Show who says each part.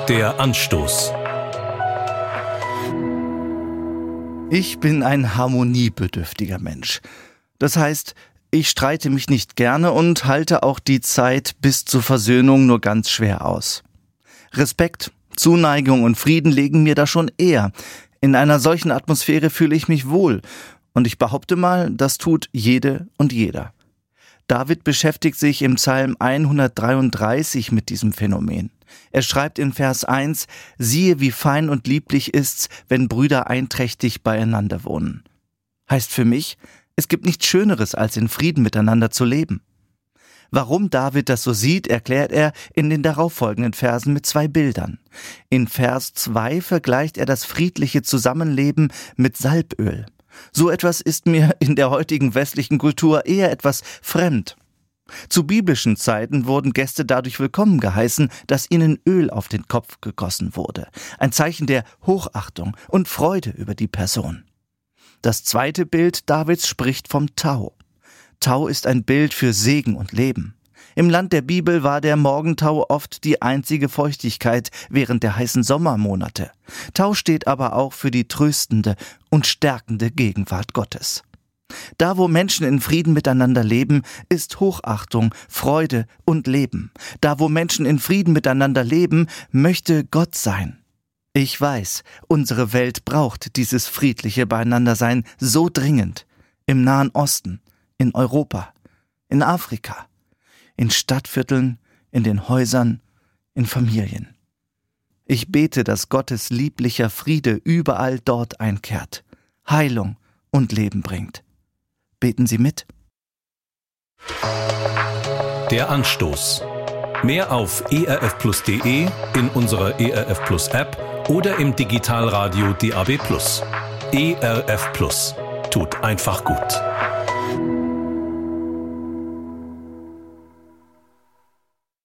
Speaker 1: Der Anstoß.
Speaker 2: Ich bin ein harmoniebedürftiger Mensch. Das heißt, ich streite mich nicht gerne und halte auch die Zeit bis zur Versöhnung nur ganz schwer aus. Respekt, Zuneigung und Frieden liegen mir da schon eher. In einer solchen Atmosphäre fühle ich mich wohl. Und ich behaupte mal, das tut jede und jeder. David beschäftigt sich im Psalm 133 mit diesem Phänomen. Er schreibt in Vers 1, siehe, wie fein und lieblich ist's, wenn Brüder einträchtig beieinander wohnen. Heißt für mich, es gibt nichts Schöneres, als in Frieden miteinander zu leben. Warum David das so sieht, erklärt er in den darauffolgenden Versen mit 2 Bildern. In Vers 2 vergleicht er das friedliche Zusammenleben mit Salböl. So etwas ist mir in der heutigen westlichen Kultur eher etwas fremd. Zu biblischen Zeiten wurden Gäste dadurch willkommen geheißen, dass ihnen Öl auf den Kopf gegossen wurde. Ein Zeichen der Hochachtung und Freude über die Person. Das zweite Bild Davids spricht vom Tau. Tau ist ein Bild für Segen und Leben. Im Land der Bibel war der Morgentau oft die einzige Feuchtigkeit während der heißen Sommermonate. Tau steht aber auch für die tröstende und stärkende Gegenwart Gottes. Da, wo Menschen in Frieden miteinander leben, ist Hochachtung, Freude und Leben. Da, wo Menschen in Frieden miteinander leben, möchte Gott sein. Ich weiß, unsere Welt braucht dieses friedliche Beieinandersein so dringend. Im Nahen Osten, in Europa, in Afrika, in Stadtvierteln, in den Häusern, in Familien. Ich bete, dass Gottes lieblicher Friede überall dort einkehrt, Heilung und Leben bringt. Beten Sie mit.
Speaker 1: Der Anstoß. Mehr auf erfplus.de, in unserer ERF Plus App oder im Digitalradio DAB+. ERF Plus. Tut einfach gut.